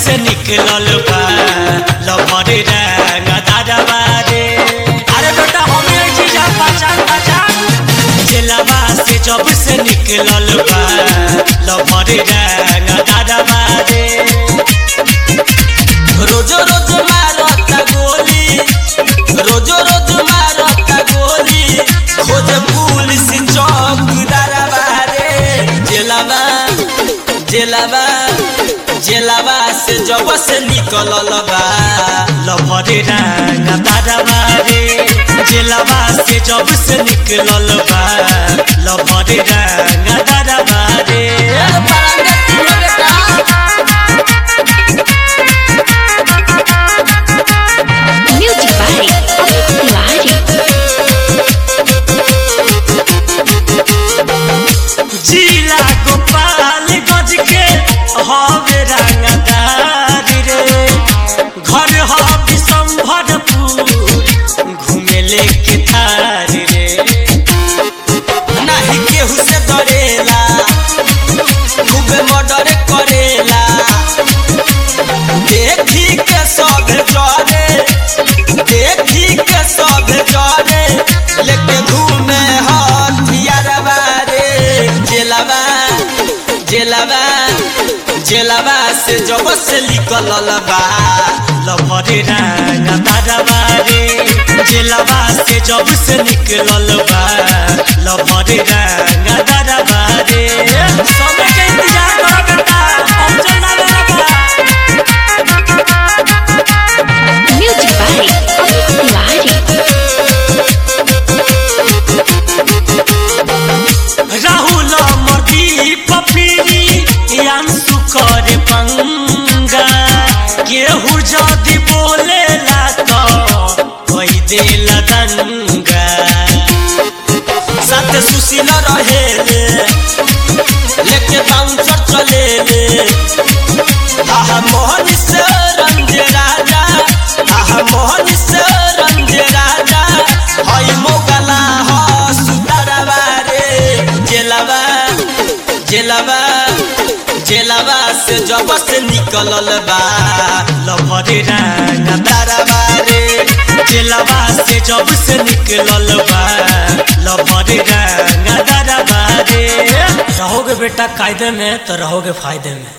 से निकलल बा लभरे रंग दादाबा रे। अरे बेटा हमें ऐ चीज पहचान जेलवा से जब से निकलल बा लभरे रंग दादाबा रे। रोज रोज मारता गोली, रोज रोज मारता गोली, खोज पुलिस चौक दादाबा रे। जेलवा जेलवा जेलवा से जब से निकलल बा लभरे रंग दादाबा रे। जेलवा से जब से निकलल बा लभरे रंग दादाबा रे। Music by Tiwari. जिला गोपाल गज के हवे रंगदार रे। घर हवे संभरपुर घूमे लेके थार रे। नाही केहू से डरेला, खूबे मर्डर करेला। देखी के सब जरे, देखी के सब जरे, लेके घूमे हथियारवा रे। जेलवा जेलवा जेलवा से जब से निकलल बा लभरे रंग दादाबा रे। जेलवा से जब से निकलल बा लभरे रंग दादाबा रे। समय के इंतजार करो बेटा, हम चलना बेटा। Music by Tiwari. Rahul Modi पपीरी अंशु करे पंगा। केहू जदि बोलेला तो कोई देला दंगा। साथ सुशील रहेले, लेके बाउंसर चलेले। आहा मोहन से रंज राजा, आहा मोहन से रंज राजा, हई मोगला हो सुतारवा रे। जेलवा जेलवा जेलवा से जब से निकलल बा लभरे रंग दादाबा रे। जेलवा से जब से निकलल बा लभरे रंग दादाबा रे। रहोगे बेटा कायदे में तो रहोगे फायदे में।